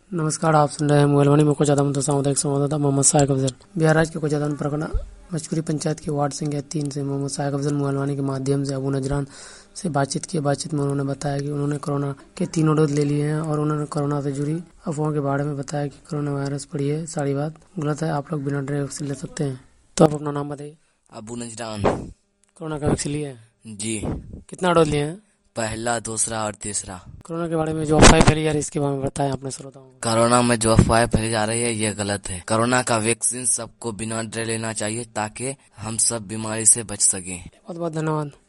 नमस्कार, आप सुन रहे हैं मोबाइल में कोचाधाम सामुदायिक संवाददाता मोहम्मद साहिब अफजल। बिहार राज्य के कोचाधाम प्रखंड मचकुरी पंचायत की वार्ड संख्या 3 से मोहम्मद साहिब अफजल मोबाइल के माध्यम से अबू नजरान से बातचीत में उन्होंने बताया कि उन्होंने कोरोना के 3 डोज ले लिए हैं और उन्होंने कोरोना से जुड़ी अफवाहों के बारे में बताया कि कोरोना वायरस पड़ी है, सारी बात गलत है, आप लोग बिना डरे वैक्सीन ले सकते हैं। तो आप अपना नाम बताइए। अबू नजरान। कोरोना का वैक्सीन लिए हैं जी, कितना डोज लिए हैं? पहला, दूसरा और तीसरा। कोरोना के बारे में जो अफवाह फैली जा रही है इसके बारे में बताएं अपने श्रोताओं को। कोरोना में जो अफवाह फैली जा रही है ये गलत है। कोरोना का वैक्सीन सबको बिना डरे लेना चाहिए ताकि हम सब बीमारी से बच सकें। बहुत बहुत धन्यवाद।